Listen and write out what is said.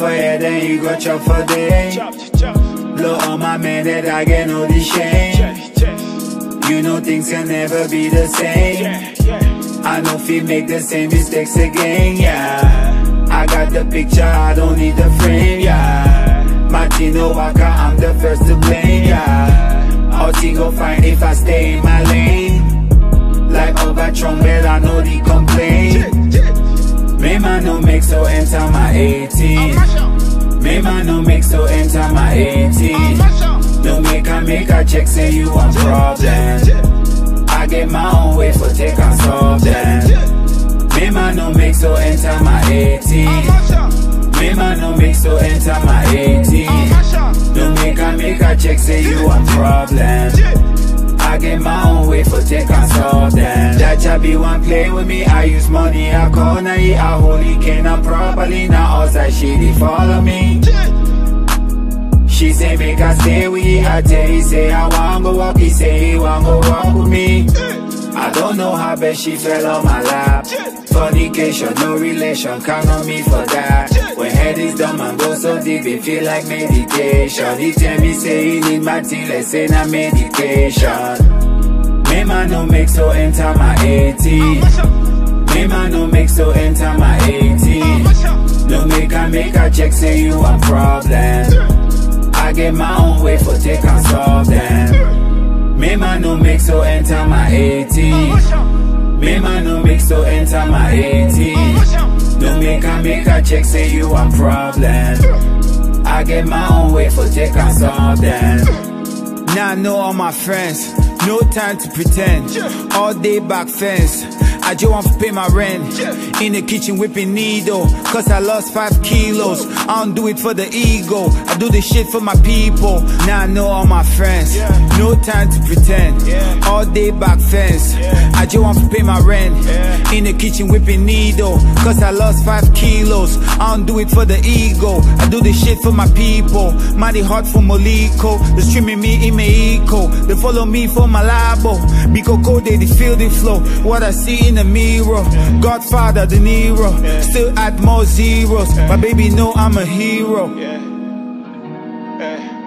for head and you go chop for day. Blow on my man that I get no the shame. You know things can never be the same. I know if you make the same mistakes again, yeah. I got the picture, I don't need the frame, yeah. Martino Waka, I'm the first to blame, yeah. All she go find if I stay in my lane. Like over trumpet, I know the complaint. Me man no make so enter my 18. Me man no make so enter my 18. No make a check say you want problem. I get my own way for take and solve them. Me man no make so enter my 18. Me man no make so enter my 18. No make a check say you want problem. I get my own way for take and solve them. That chubby one play with me, I use money, I call na I holy can I'm properly now outside she dey follow me. She say make I stay with you, I tell you say I want go walk, he say he want go walk with me. I don't know how bad she fell on my lap. Fornication, no relation, count on me for that. When head is dumb and go so deep, it feel like meditation. He tell me say he need my tea, let's say na medication. Me man no make so enter my 18. Me man no make so enter my 18. No make a check say you want problem. I get my own way for take and solve them. Me man no make so enter my 18. Me man no make so enter my 18. No make a check say you want problem. I get my own way for take and solve them. Now I know all my friends, no time to pretend. All day back fence, I just want to pay my rent. In the kitchen whipping needle, cause I lost 5 kilos. I don't do it for the ego, I do this shit for my people. Now I know all my friends, no time to pretend. All day back fence, I just want to pay my rent. In the kitchen whipping needle, cause I lost 5 kilos. I don't do it for the ego, I do this shit for my people. Mighty hard for Moliko, they streaming me in Mexico. They follow me for my labo, Biko Code, they feel the flow. What I see in the mirror, Godfather, De Niro, still add more zeros. My baby know I'm a hero.